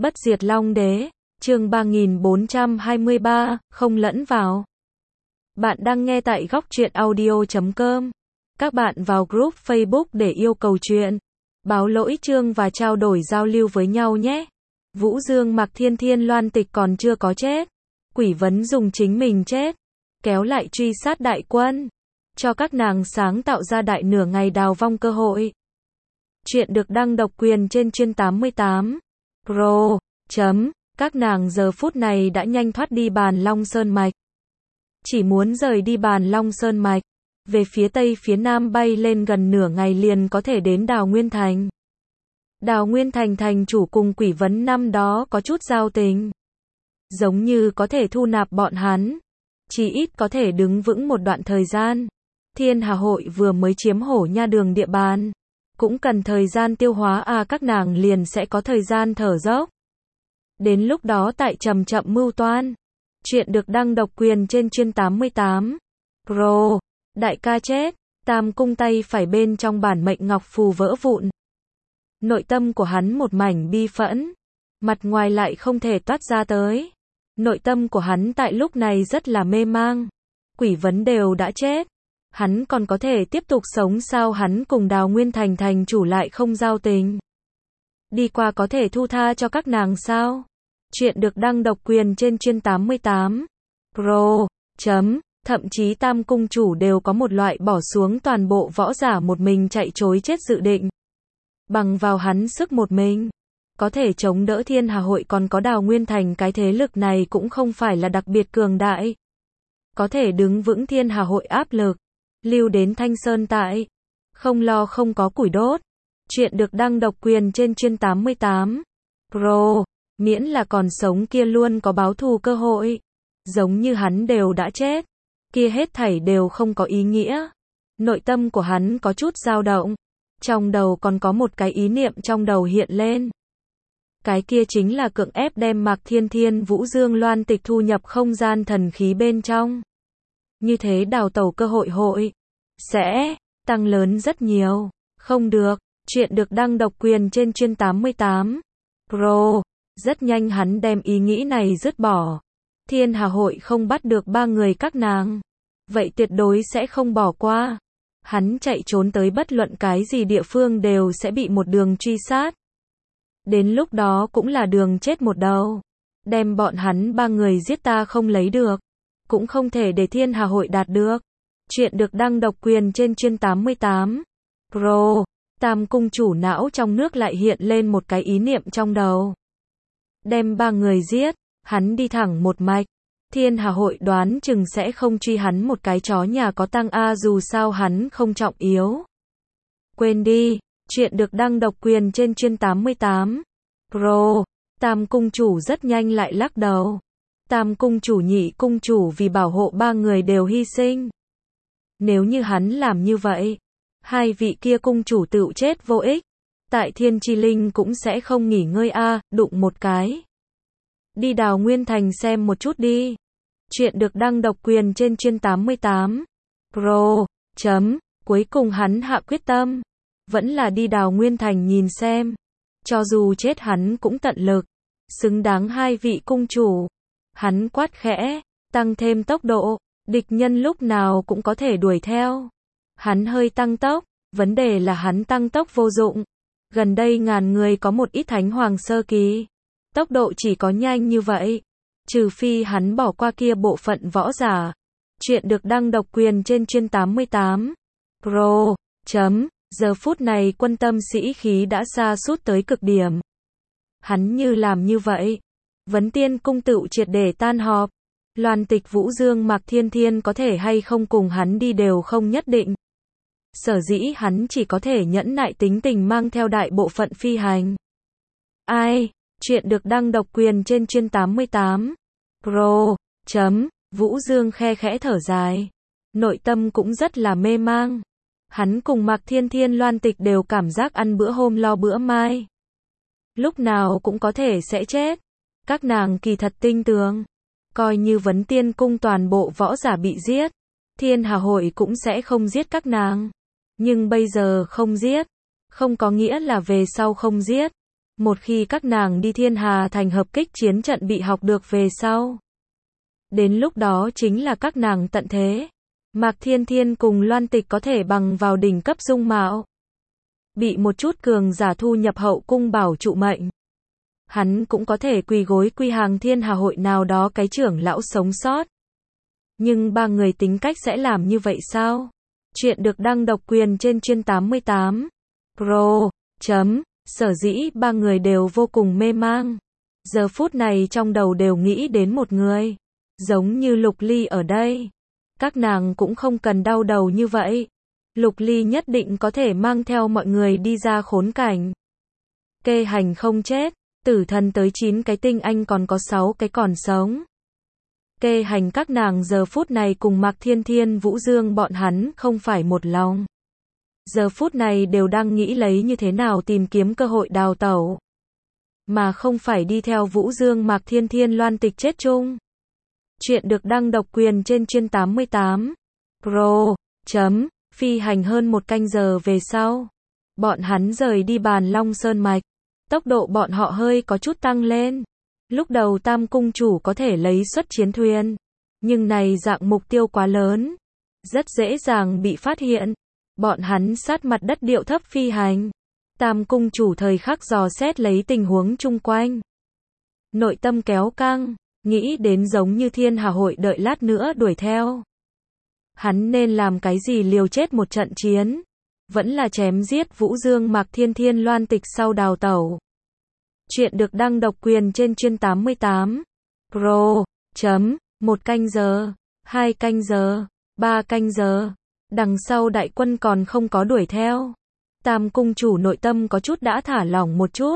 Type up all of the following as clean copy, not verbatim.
Bất diệt Long Đế, chương 3423, không lẫn vào. Bạn đang nghe tại góc truyện audio.com. Các bạn vào group Facebook để yêu cầu chuyện, báo lỗi chương và trao đổi giao lưu với nhau nhé. Vũ Dương Mạc Thiên Thiên Loan Tịch còn chưa có chết. Quỷ Vấn dùng chính mình chết, kéo lại truy sát đại quân, cho các nàng sáng tạo ra đại nửa ngày đào vong cơ hội. Chuyện được đăng độc quyền trên chuyên 88. Pro. Các nàng giờ phút này đã nhanh thoát đi Bàn Long Sơn Mạch. Chỉ muốn rời đi Bàn Long Sơn Mạch, về phía tây phía nam bay lên gần nửa ngày liền có thể đến Đào Nguyên Thành. Đào Nguyên Thành thành chủ cùng Quỷ Vấn năm đó có chút giao tình, giống như có thể thu nạp bọn hắn, chỉ ít có thể đứng vững một đoạn thời gian. Thiên Hà Hội vừa mới chiếm Hổ Nha Đường địa bàn, cũng cần thời gian tiêu hóa các nàng liền sẽ có thời gian thở dốc. Đến lúc đó tại chậm chậm mưu toan. Chuyện được đăng độc quyền trên chuyên 88. Pro. Đại ca chết, Tam Cung tay phải bên trong bản mệnh ngọc phù vỡ vụn. Nội tâm của hắn một mảnh bi phẫn, mặt ngoài lại không thể toát ra tới. Nội tâm của hắn tại lúc này rất là mê mang. Quỷ Vấn đều đã chết, hắn còn có thể tiếp tục sống sao? Hắn cùng Đào Nguyên Thành thành chủ lại không giao tình, đi qua có thể thu tha cho các nàng sao? Chuyện được đăng độc quyền trên chuyên 88. Pro. Thậm chí Tam Cung chủ đều có một loại bỏ xuống toàn bộ võ giả một mình chạy trối chết dự định. Bằng vào hắn sức một mình, có thể chống đỡ Thiên Hà Hội còn có Đào Nguyên Thành, cái thế lực này cũng không phải là đặc biệt cường đại. Có thể đứng vững Thiên Hà Hội áp lực, lưu đến Thanh Sơn tại, không lo không có củi đốt. Chuyện được đăng độc quyền trên chuyên 88. Pro. Miễn là còn sống kia luôn có báo thù cơ hội. Giống như hắn đều đã chết, kia hết thảy đều không có ý nghĩa. Nội tâm của hắn có chút dao động, trong đầu còn có một cái ý niệm trong đầu hiện lên. Cái kia chính là cưỡng ép đem Mạc Thiên Thiên Vũ Dương Loan Tịch thu nhập không gian thần khí bên trong. Như thế đào tẩu cơ hội sẽ tăng lớn rất nhiều. Không được. Chuyện được đăng độc quyền trên chuyên 88. Pro. Rất nhanh hắn đem ý nghĩ này dứt bỏ. Thiên Hà Hội không bắt được ba người các nàng, vậy tuyệt đối sẽ không bỏ qua. Hắn chạy trốn tới bất luận cái gì địa phương đều sẽ bị một đường truy sát. Đến lúc đó cũng là đường chết một đầu. Đem bọn hắn ba người giết ta không lấy được, cũng không thể để Thiên Hà Hội đạt được. Chuyện được đăng độc quyền trên chuyên 88. Pro. Tam Cung chủ não trong nước lại hiện lên một cái ý niệm trong đầu. Đem ba người giết, hắn đi thẳng một mạch. Thiên Hà Hội đoán chừng sẽ không truy hắn một cái chó nhà có tăng dù sao hắn không trọng yếu. Quên đi. Chuyện được đăng độc quyền trên chuyên 88. Pro. Tam Cung chủ rất nhanh lại lắc đầu. Tam Cung chủ Nhị Cung chủ vì bảo hộ ba người đều hy sinh. Nếu như hắn làm như vậy, hai vị kia cung chủ tựu chết vô ích. Tại Thiên Chi Linh cũng sẽ không nghỉ ngơi đụng một cái. Đi Đào Nguyên Thành xem một chút đi. Chuyện được đăng độc quyền trên chuyên 88. Pro. Cuối cùng hắn hạ quyết tâm, vẫn là đi Đào Nguyên Thành nhìn xem. Cho dù chết hắn cũng tận lực, xứng đáng hai vị cung chủ. Hắn quát khẽ, tăng thêm tốc độ, địch nhân lúc nào cũng có thể đuổi theo. Hắn hơi tăng tốc, vấn đề là hắn tăng tốc vô dụng. Gần đây ngàn người có một ít thánh hoàng sơ kỳ, tốc độ chỉ có nhanh như vậy, trừ phi hắn bỏ qua kia bộ phận võ giả. Chuyện được đăng độc quyền trên chuyên 88. Pro. Giờ phút này quân tâm sĩ khí đã sa sút tới cực điểm. Hắn như làm như vậy, Vấn Tiên cung tựu triệt để tan họp. Loan Tịch Vũ Dương Mạc Thiên Thiên có thể hay không cùng hắn đi đều không nhất định. Sở dĩ hắn chỉ có thể nhẫn nại tính tình mang theo đại bộ phận phi hành. Chuyện được đăng độc quyền trên chuyên 88. Pro. Vũ Dương khe khẽ thở dài, nội tâm cũng rất là mê mang. Hắn cùng Mạc Thiên Thiên Loan Tịch đều cảm giác ăn bữa hôm lo bữa mai, lúc nào cũng có thể sẽ chết. Các nàng kỳ thật tinh tường, coi như Vấn Tiên cung toàn bộ võ giả bị giết, Thiên Hà Hội cũng sẽ không giết các nàng. Nhưng bây giờ không giết, không có nghĩa là về sau không giết. Một khi các nàng đi Thiên Hà Thành hợp kích chiến trận bị học được về sau. Đến lúc đó chính là các nàng tận thế. Mạc Thiên Thiên cùng Loan Tịch có thể bằng vào đỉnh cấp dung mạo. Bị một chút cường giả thu nhập hậu cung bảo trụ mệnh. Hắn cũng có thể quỳ gối quy hàng Thiên Hà hội nào đó cái trưởng lão sống sót. Nhưng ba người tính cách sẽ làm như vậy sao? Chuyện được đăng độc quyền trên chuyên 88. Pro. Sở dĩ ba người đều vô cùng mê mang. Giờ phút này trong đầu đều nghĩ đến một người. Giống như Lục Ly ở đây. Các nàng cũng không cần đau đầu như vậy. Lục Ly nhất định có thể mang theo mọi người đi ra khốn cảnh. Kê Hành không chết. Tử thần tới 9 cái tinh anh còn có 6 cái còn sống. Kê Hành các nàng giờ phút này cùng Mạc Thiên Thiên Vũ Dương bọn hắn không phải một lòng. Giờ phút này đều đang nghĩ lấy như thế nào tìm kiếm cơ hội đào tẩu. Mà không phải đi theo Vũ Dương Mạc Thiên Thiên Loan Tịch chết chung. Chuyện được đăng độc quyền trên chuyên 88. Pro. Phi hành hơn 1 canh giờ về sau. Bọn hắn rời đi Bàn Long Sơn Mạch. Tốc độ bọn họ hơi có chút tăng lên. Lúc đầu Tam Cung Chủ có thể lấy xuất chiến thuyền. Nhưng này dạng mục tiêu quá lớn. Rất dễ dàng bị phát hiện. Bọn hắn sát mặt đất điệu thấp phi hành. Tam Cung Chủ thời khắc dò xét lấy tình huống chung quanh. Nội tâm kéo căng. Nghĩ đến giống như Thiên Hà hội đợi lát nữa đuổi theo. Hắn nên làm cái gì liều chết một trận chiến. Vẫn là chém giết Vũ Dương Mạc Thiên Thiên Loan Tịch sau đào tẩu. Chuyện được đăng độc quyền trên chuyên 88. Pro. 1 canh giờ, 2 canh giờ, 3 canh giờ. Đằng sau đại quân còn không có đuổi theo. Tam Cung Chủ nội tâm có chút đã thả lỏng một chút.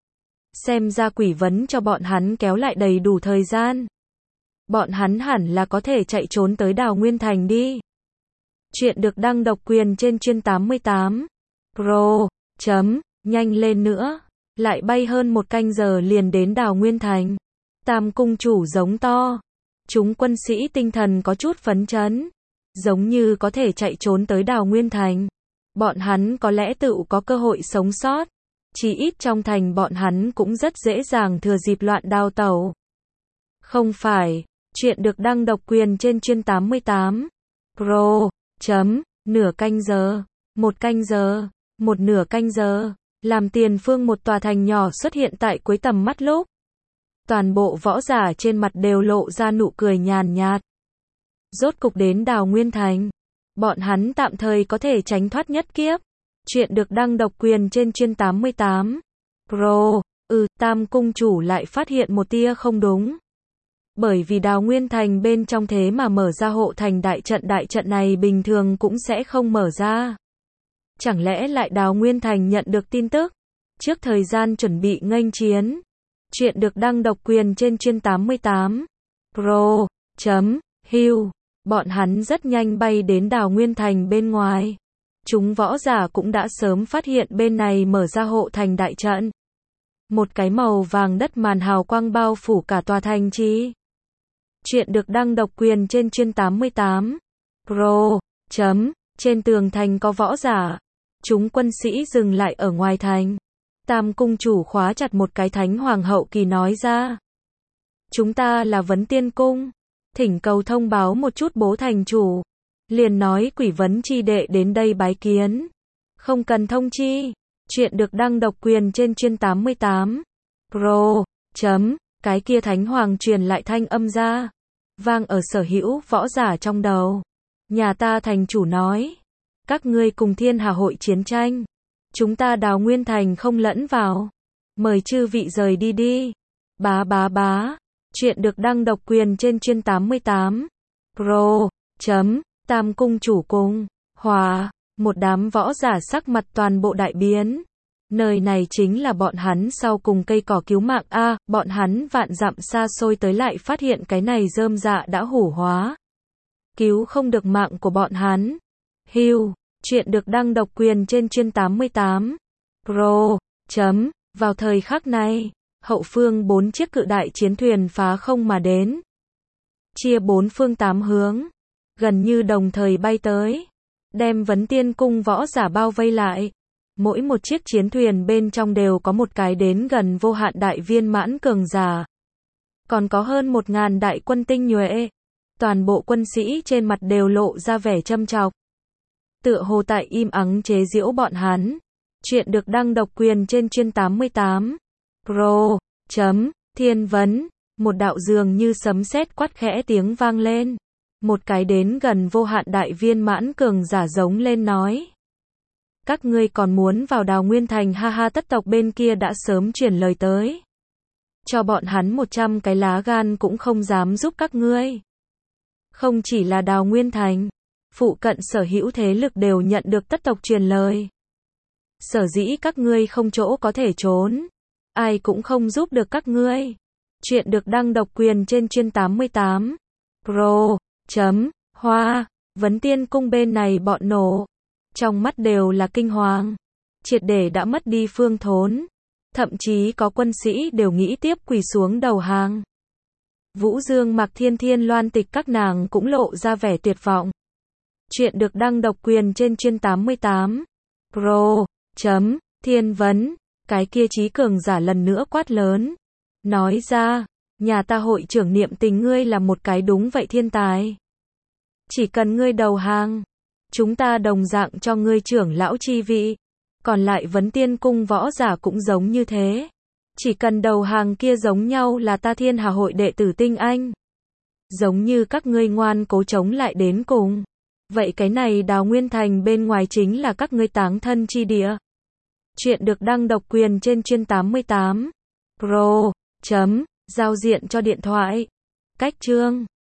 Xem ra quỷ vấn cho bọn hắn kéo lại đầy đủ thời gian. Bọn hắn hẳn là có thể chạy trốn tới Đào Nguyên Thành đi. Chuyện được đăng độc quyền trên chuyên 88. Pro. Nhanh lên nữa. Lại bay hơn 1 canh giờ liền đến Đào Nguyên Thành. Tam Cung Chủ giống to. Chúng quân sĩ tinh thần có chút phấn chấn. Giống như có thể chạy trốn tới Đào Nguyên Thành. Bọn hắn có lẽ tự có cơ hội sống sót. Chỉ ít trong thành bọn hắn cũng rất dễ dàng thừa dịp loạn đào tẩu. Không phải. Chuyện được đăng độc quyền trên chuyên 88. Pro. Nửa canh giờ. 1 canh giờ. 1/2 canh giờ. Làm tiền phương một tòa thành nhỏ xuất hiện tại cuối tầm mắt lúc. Toàn bộ võ giả trên mặt đều lộ ra nụ cười nhàn nhạt. Rốt cục đến Đào Nguyên Thành. Bọn hắn tạm thời có thể tránh thoát nhất kiếp. Chuyện được đăng độc quyền trên chuyên 88. Pro. Tam Cung Chủ lại phát hiện một tia không đúng. Bởi vì Đào Nguyên Thành bên trong thế mà mở ra hộ thành đại trận này bình thường cũng sẽ không mở ra. Chẳng lẽ lại Đào Nguyên Thành nhận được tin tức, trước thời gian chuẩn bị nghênh chiến. Chuyện được đăng độc quyền trên chuyên 88. Pro. Bọn hắn rất nhanh bay đến Đào Nguyên Thành bên ngoài. Chúng võ giả cũng đã sớm phát hiện bên này mở ra hộ thành đại trận. Một cái màu vàng đất màn hào quang bao phủ cả tòa thành trì. Chuyện được đăng độc quyền trên chuyên 88. Pro. Trên tường thành có võ giả. Chúng quân sĩ dừng lại ở ngoài thành. Tam Cung Chủ khóa chặt một cái Thánh Hoàng hậu kỳ nói ra. Chúng ta là Vấn Tiên Cung. Thỉnh cầu thông báo một chút bố thành chủ. Liền nói quỷ vấn chi đệ đến đây bái kiến. Không cần thông chi. Chuyện được đăng độc quyền trên chuyên 88. Pro. Cái kia Thánh Hoàng truyền lại thanh âm ra. Vang ở sở hữu võ giả trong đầu. Nhà ta thành chủ nói. Các ngươi cùng Thiên Hà hội chiến tranh. Chúng ta Đào Nguyên Thành không lẫn vào. Mời chư vị rời đi đi. Bá. Chuyện được đăng độc quyền trên chuyên 88. Pro. Tam Cung Chủ cùng. Hòa. Một đám võ giả sắc mặt toàn bộ đại biến. Nơi này chính là bọn hắn sau cùng cây cỏ cứu mạng a, bọn hắn vạn dặm xa xôi tới lại phát hiện cái này rơm dạ đã hủ hóa. Cứu không được mạng của bọn hắn. Chuyện được đăng độc quyền trên chuyên 88. Pro. Vào thời khắc này, hậu phương 4 chiếc cự đại chiến thuyền phá không mà đến. Chia 4 phương 8 hướng. Gần như đồng thời bay tới. Đem Vấn Tiên Cung võ giả bao vây lại. Mỗi một chiếc chiến thuyền bên trong đều có một cái đến gần vô hạn đại viên mãn cường giả. Còn có hơn 1000 đại quân tinh nhuệ. Toàn bộ quân sĩ trên mặt đều lộ ra vẻ châm chọc. Tựa hồ tại im ắng chế giễu bọn hắn. Chuyện được đăng độc quyền trên chuyên 88. Pro. Thiên vấn. Một đạo dường như sấm sét quát khẽ tiếng vang lên. Một cái đến gần vô hạn đại viên mãn cường giả giống lên nói. Các ngươi còn muốn vào Đào Nguyên Thành, ha ha, tất tộc bên kia đã sớm chuyển lời tới. Cho bọn hắn 100 cái lá gan cũng không dám giúp các ngươi. Không chỉ là Đào Nguyên Thành, phụ cận sở hữu thế lực đều nhận được tất tộc truyền lời. Sở dĩ các ngươi không chỗ có thể trốn, ai cũng không giúp được các ngươi. Chuyện được đăng độc quyền trên chuyên 88. Pro. Hoa. Vấn Tiên Cung bên này bọn nổ. Trong mắt đều là kinh hoàng. Triệt để đã mất đi phương thốn. Thậm chí có quân sĩ đều nghĩ tiếp quỳ xuống đầu hàng. Vũ Dương, Mạc Thiên, Thiên Loan Tịch các nàng cũng lộ ra vẻ tuyệt vọng. Chuyện được đăng độc quyền trên chuyên 88. Pro. Thiên vấn. Cái kia trí cường giả lần nữa quát lớn. Nói ra, nhà ta hội trưởng niệm tình ngươi là một cái đúng vậy thiên tài. Chỉ cần ngươi đầu hàng, chúng ta đồng dạng cho ngươi trưởng lão chi vị. Còn lại Vấn Tiên Cung võ giả cũng giống như thế. Chỉ cần đầu hàng kia giống nhau là ta Thiên Hà hội đệ tử tinh anh. Giống như các ngươi ngoan cố chống lại đến cùng. Vậy cái này Đào Nguyên Thành bên ngoài chính là các ngươi táng thân chi địa. Chuyện được đăng độc quyền trên chuyên 88. Pro. Giao diện cho điện thoại. Cách chương